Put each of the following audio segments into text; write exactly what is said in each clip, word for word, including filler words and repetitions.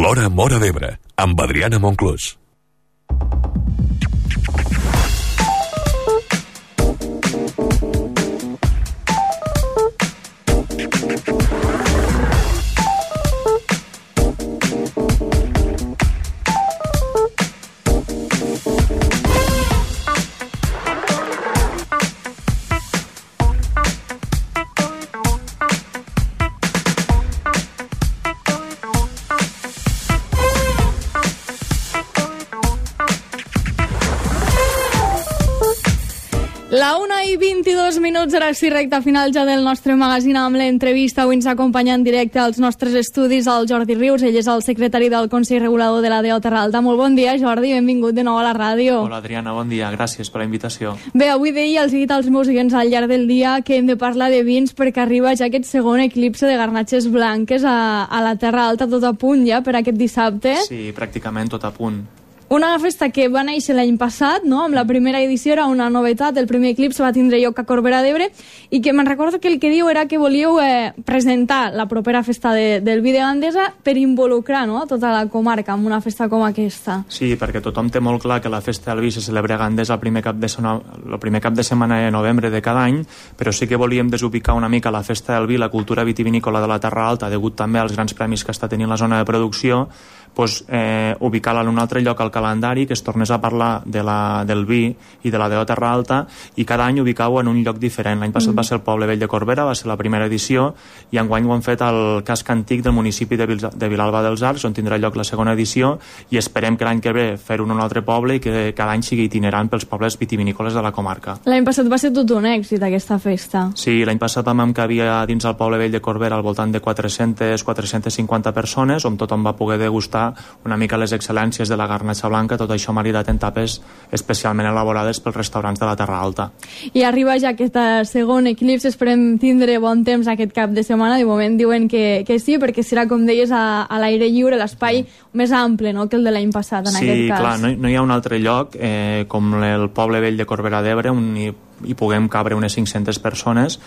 Sona Móra d'Ebre, amb Adriana Monclús. La una i vint-i-dos minuts, ara sí, recta final ja del nostre magazín amb l'entrevista. Avui ens acompanya en directe als nostres estudis el Jordi Rius, ell és el secretari del Consell Regulador de la D O Terra Alta. Molt bon dia, Jordi, benvingut de nou a la ràdio. Hola, Adriana, bon dia, gràcies per la invitació. Bé, avui deia, els he dit als meus oients al llarg del dia que hem de parlar de vins perquè arriba ja aquest segon eclipse de garnatxes blanques a, a la Terra Alta, tot a punt ja per aquest dissabte. Sí, pràcticament tot a punt. Una festa que va néixer l'any passat, no? Amb la primera edició era una novetat, el primer eclipse va tindre lloc a Corbera d'Ebre, i que me'n recordo que el que diu era que volíeu eh, presentar la propera festa de, del vi de Gandesa per involucrar, no?, tota la comarca en una festa com aquesta. Sí, perquè tothom té molt clar que la festa del vi se celebra a Gandesa el primer cap de setmana, el primer cap de setmana de novembre de cada any, però sí que volíem desubicar una mica la festa del vi, la cultura vitivinícola de la Terra Alta, degut també als grans premis que està tenint la zona de producció, pues, eh, ubicar-la en un altre lloc al calendari, que es tornés a parlar de la, del vi i de la D O Terra Alta, i cada any ubicar-ho en un lloc diferent. L'any passat mm. va ser el Poble Vell de Corbera, va ser la primera edició, i enguany ho han fet al casc antic del municipi de, Vil de Vilalba dels Arcs, on tindrà lloc la segona edició, i esperem que l'any que ve fer-ho en un altre poble i que cada any sigui itinerant pels pobles vitivinícoles de la comarca. L'any passat va ser tot un èxit, aquesta festa. Sí, l'any passat vam que havia dins el Poble Vell de Corbera al voltant de quatre-centes a quatre-centes cinquanta persones, on tothom va poder degustar una mica les excel·lències de la garnatxa blanca, tot això maridat en tapes especialment elaborades pels restaurants de la Terra Alta. I arriba ja aquest segon eclipse, esperem tindre bon temps aquest cap de setmana. De moment diuen que, que sí, perquè serà, com deies, a, a l'aire lliure, l'espai més ample, no?, que el de l'any passat, en sí, aquest cas. Sí, clar, no, no hi ha un altre lloc eh, com el Poble Vell de Corbera d'Ebre, on hi, hi puguem cabre unes cinc-centes persones,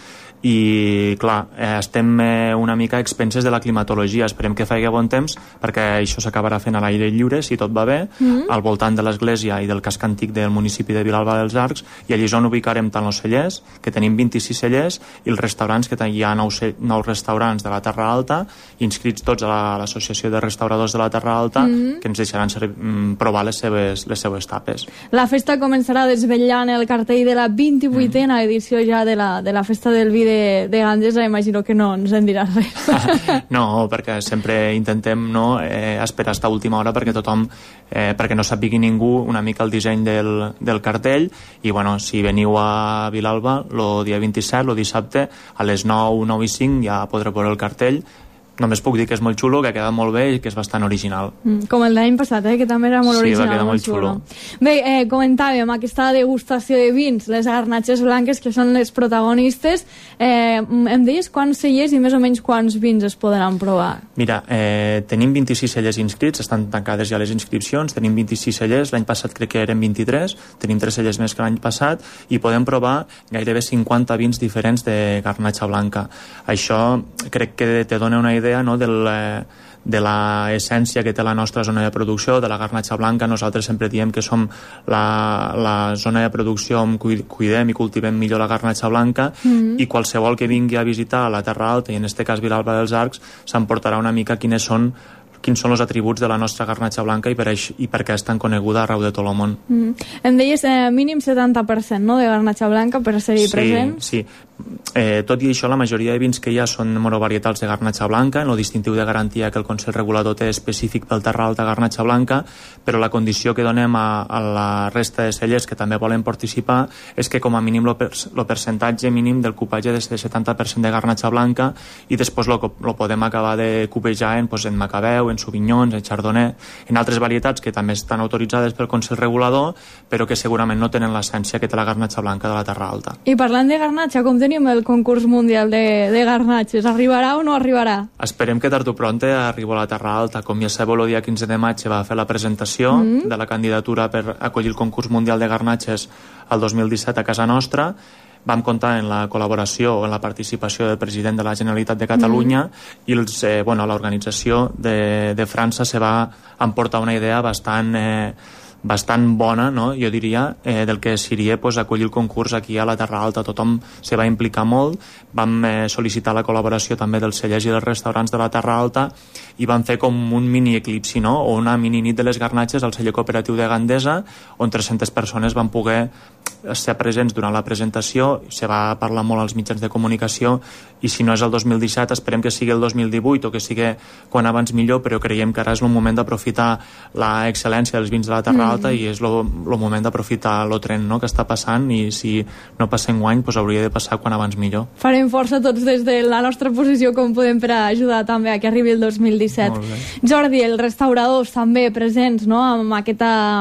i clar, eh, estem eh, una mica a expenses de la climatologia. Esperem que faci bon temps, perquè això s'acabarà fent a l'aire lliure, si tot va bé, mm-hmm. al voltant de l'església i del casc antic del municipi de Vilalba dels Arcs, i allí és on ubicarem tant els cellers, que tenim vint-i-sis cellers, i els restaurants, que hi ha nou, nou restaurants de la Terra Alta, inscrits tots a l'Associació de Restauradors de la Terra Alta, mm-hmm. que ens deixaran ser, mm, provar les seves, les seves tapes. La festa començarà desvetllant el cartell de la vint-i-vuitena mm. edició ja de la, de la festa del vi de de, de Gandesa. Imagino que no ens en diràs res. No, perquè sempre intentem no, eh, esperar fins a última hora perquè tothom, eh, perquè no sàpigui ningú una mica el disseny del, del cartell, i bueno, si veniu a Vilalba el dia vint-i-set, el dissabte, a les nou, nou i cinc ja podreu veure el cartell. Només puc dir que és molt xulo, que ha quedat molt bé i que és bastant original. Mm, com el d'any passat, eh? Que també era molt sí, original. Sí, va quedar molt xulo. xulo. Bé, eh, comentàvem aquesta degustació de vins, les garnatxes blanques, que són les protagonistes. Eh, em deies quants cellers i més o menys quants vins es podran provar? Mira, eh, tenim vint-i-sis cellers inscrits, estan tancades ja les inscripcions, tenim vint-i-sis cellers, l'any passat crec que eren vint-i-tres, tenim tres cellers més que l'any passat, i podem provar gairebé cinquanta vins diferents de garnatxa blanca. Això crec que te dona una idea no, del, de l'essència que té la nostra zona de producció, de la garnatxa blanca. Nosaltres sempre diem que som la, la zona de producció on cuidem i cultivem millor la garnatxa blanca, mm-hmm. i qualsevol que vingui a visitar la Terra Alta, i en este cas Vilalba dels Arcs, s'emportarà una mica quines són quins són els atributs de la nostra garnatxa blanca i per, això, i per què és tan coneguda arreu de tot el món. Mm. Em deies eh, mínim setanta per cent no, de garnatxa blanca per ser-hi sí, present? Sí, eh, tot i això la majoria de vins que hi ha són monovarietals de garnatxa blanca, en el distintiu de garantia que el Consell Regulador té específic pel Terra Alta garnatxa blanca, però la condició que donem a, a la resta de cellers que també volen participar és que com a mínim el per, percentatge mínim del cupatge és de setanta per cent de garnatxa blanca, i després lo podem acabar de cupejar en, pues, en Macabeu, en Sauvignons, en Chardonnay, en altres varietats que també estan autoritzades pel Consell Regulador, però que segurament no tenen l'essència que té la garnatxa blanca de la Terra Alta. I parlant de garnatxa, com tenim el concurs mundial de, de garnatxes? Arribarà o no arribarà? Esperem que tard o pronte arribi a la Terra Alta. Com ja sabeu, el dia quinze de maig va fer la presentació mm-hmm. de la candidatura per acollir el concurs mundial de garnatxes el dos mil disset a casa nostra. vam comptar en la col·laboració o en la participació del president de la Generalitat de Catalunya mm. i els, eh, bueno, l'organització de, de França se va emportar una idea bastant... Eh, bastant bona, no? Jo diria, eh, del que seria pues, acollir el concurs aquí a la Terra Alta. Tothom se va implicar molt, vam eh, sol·licitar la col·laboració també dels cellers i dels restaurants de la Terra Alta i vam fer com un mini eclipsi, no? O una mini nit de les garnatxes al celler cooperatiu de Gandesa, on tres-centes persones van poder ser presents durant la presentació, se va parlar molt als mitjans de comunicació, i si no és el dos mil disset esperem que sigui el dos mil divuit o que sigui quan abans millor, però creiem que ara és el moment d'aprofitar la excel·lència dels vins de la Terra Alta mm. i és el moment d'aprofitar el tren, no?, que està passant, i si no passa enguany pues hauria de passar quan abans millor. Farem força tots des de la nostra posició com podem per a ajudar també a que arribi el dos mil disset. Jordi, els restauradors també presents, no?, amb aquest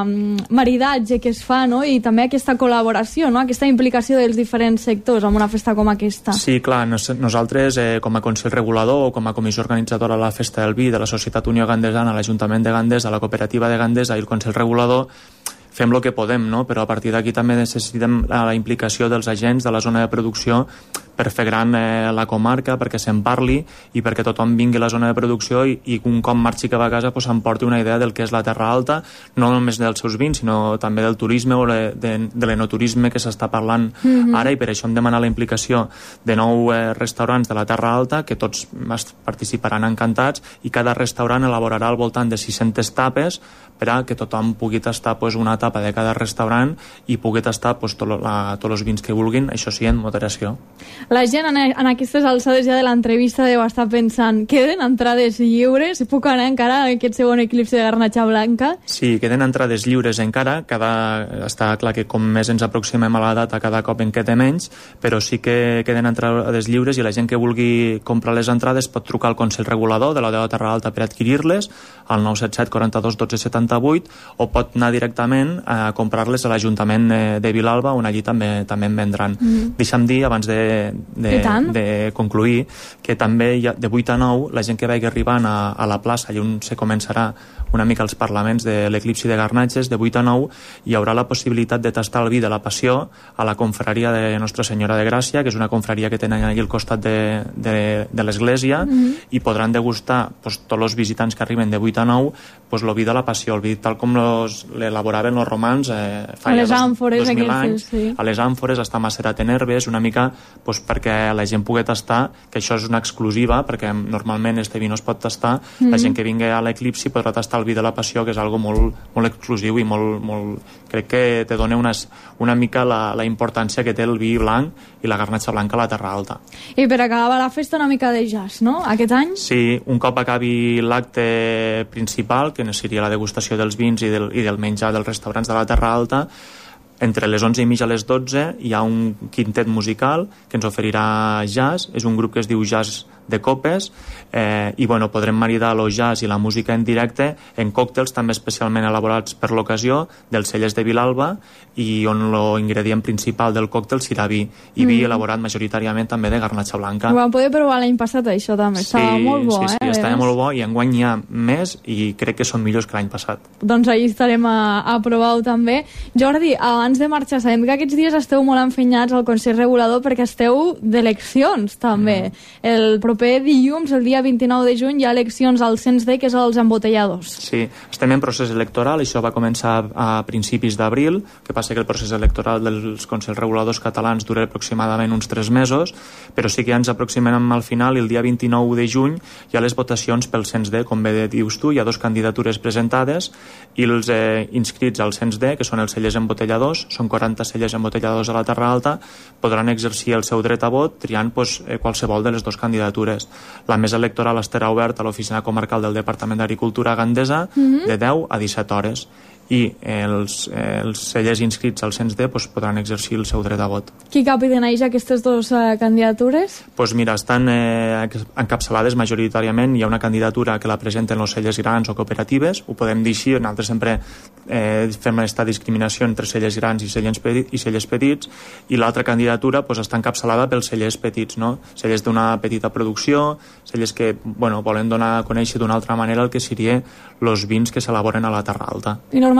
maridatge que es fa, no?, i també aquesta col·laboració, no?, aquesta implicació dels diferents sectors en una festa com aquesta. Sí, clar, nos, nosaltres eh, com a Consell Regulador o com a comissió organitzadora de la Festa del Vi de la Societat Unió Gandesana, l'Ajuntament de Gandesa, la Cooperativa de Gandesa i el Consell Regulador fem el que podem, no? Però a partir d'aquí també necessitem la, la implicació dels agents de la zona de producció per fer gran eh, la comarca, perquè se'n parli i perquè tothom vingui a la zona de producció i, i un cop marxi cap a casa pues, s'emporti una idea del que és la Terra Alta, no només dels seus vins, sinó també del turisme o de, de, de l'enoturisme que s'està parlant mm-hmm. ara, i per això hem demanat la implicació de nou eh, restaurants de la Terra Alta, que tots participaran encantats, i cada restaurant elaborarà al voltant de sis-centes tapes per a que tothom pugui tastar pues, una tapa de cada restaurant i pugui tastar pues, tot la, tots els vins que vulguin, això sí, en moderació. La gent en, en aquestes alçades ja de l'entrevista deu estar pensant, queden entrades lliures? Puc anar encara a aquest segon eclipsi de garnatxa blanca? Sí, queden entrades lliures encara, cada, està clar que com més ens aproximem a la data cada cop en queda menys, però sí que queden entrades lliures, i la gent que vulgui comprar les entrades pot trucar al Consell Regulador de la de la Terra Alta per adquirir-les, al nou set set quaranta-dos dotze setanta-vuit, o pot anar directament a comprar-les a l'Ajuntament de Vilalba, on allí també també en vendran. Mm. Deixa'm dir, abans de, de, de concluir, que també hi ha, de vuit a nou, la gent que vagi arribant a, a la plaça, allà on se començarà una mica els parlaments de l'eclipsi de garnatxes, de vuit a nou hi haurà la possibilitat de tastar el vi de la Passió a la confraria de Nostra Senyora de Gràcia, que és una confraria que tenen allà al costat de, de, de l'església, mm-hmm. i podran degustar pues, tots els visitants que arriben de vuit a nou pues, el vi de la Passió, el vi tal com l'elaboraven els romans eh, fa a les àmfores, dos mil anys, sí. a les àmfores, està macerat en herbes, una mica pues, perquè la gent pugui tastar, que això és una exclusiva, perquè normalment este vi no es pot tastar, mm-hmm. la gent que vingui a l'eclipsi podrà tastar el vi de la Passió, que és algo molt, molt exclusiu i molt, molt, crec que te dona una, una mica la, la importància que té el vi blanc i la garnatxa blanca a la Terra Alta. I per acabar la festa una mica de jazz, no?, aquest any? Sí, un cop acabi l'acte principal, que seria la degustació dels vins i del, i del menjar dels restaurants de la Terra Alta, entre les onze i mitja a les dotze hi ha un quintet musical que ens oferirà jazz, és un grup que es diu Jazz de Copes, eh, i bueno, podrem maridar el jazz i la música en directe en còctels també especialment elaborats per l'ocasió dels cellers de Vilalba, i on l'ingredient principal del còctel serà vi, i vi mm. elaborat majoritàriament també de garnatxa blanca. Ho vam poder provar l'any passat, això també, estava sí, molt bo, sí, sí, eh? estava molt bo, i enguany hi ha més i crec que són millors que l'any passat. Doncs ahir estarem a, a provar-ho també. Jordi, abans de marxar, sabem que aquests dies esteu molt empenyats al Consell Regulador perquè esteu d'eleccions també. Mm. El proper dilluns, el dia vint-i-nou de juny, hi ha eleccions al cens D, que és els embotelladors. Sí, estem en procés electoral, això va començar a principis d'abril, que passa que el procés electoral dels Consells Reguladors catalans dura aproximadament uns tres mesos, però sí que ja ens aproximem al final, i el dia vint-i-nou de juny hi ha les votacions pel cens D, com bé dius tu, hi ha dues candidatures presentades, i els eh, inscrits al cens D, que són els cellers embotelladors, són quaranta cellers embotelladors a la Terra Alta, podran exercir el seu dret a vot triant pues, eh, qualsevol de les dues candidatures. La mesa electoral estarà oberta a l'oficina comarcal del Departament d'Agricultura Gandesa mm-hmm. de deu a disset hores, i els, els cellers inscrits al cens D pues, podran exercir el seu dret a vot. Qui capitaneja aquestes dues uh, candidatures? Pues mira, estan eh, encapçalades majoritàriament. Hi ha una candidatura que la presenten els cellers grans o cooperatives, ho podem dir així, nosaltres sempre eh, fem aquesta discriminació entre cellers grans i cellers petits, i cellers petits, i l'altra candidatura pues, està encapçalada pels cellers petits, no? Cellers d'una petita producció, cellers que bueno, volen donar a conèixer d'una altra manera el que seria els vins que s'elaboren a la Terra Alta. I normalment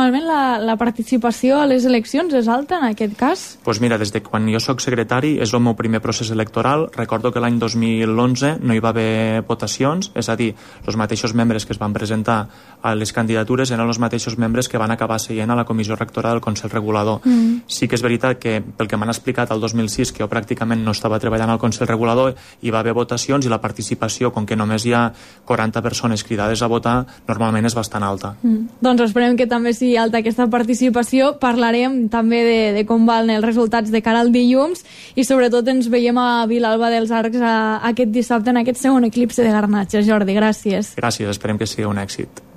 normalment la, la participació a les eleccions és alta en aquest cas? Doncs pues mira, des de quan jo sóc secretari és el meu primer procés electoral. Recordo que l'any dos mil onze no hi va haver votacions, és a dir, els mateixos membres que es van presentar a les candidatures eren els mateixos membres que van acabar seient a la comissió rectora del Consell Regulador. Mm. Sí que és veritat que, pel que m'han explicat el dos mil sis, que jo pràcticament no estava treballant al Consell Regulador, hi va haver votacions i la participació, com que només hi ha quaranta persones cridades a votar, normalment és bastant alta. Mm. Doncs esperem que també sigui alta aquesta participació. Parlarem també de, de com van els resultats de cara al dilluns i sobretot ens veiem a Vilalba dels Arcs a, aquest dissabte en aquest segon eclipse de garnatxa. Jordi, gràcies. Gràcies, esperem que sigui un èxit.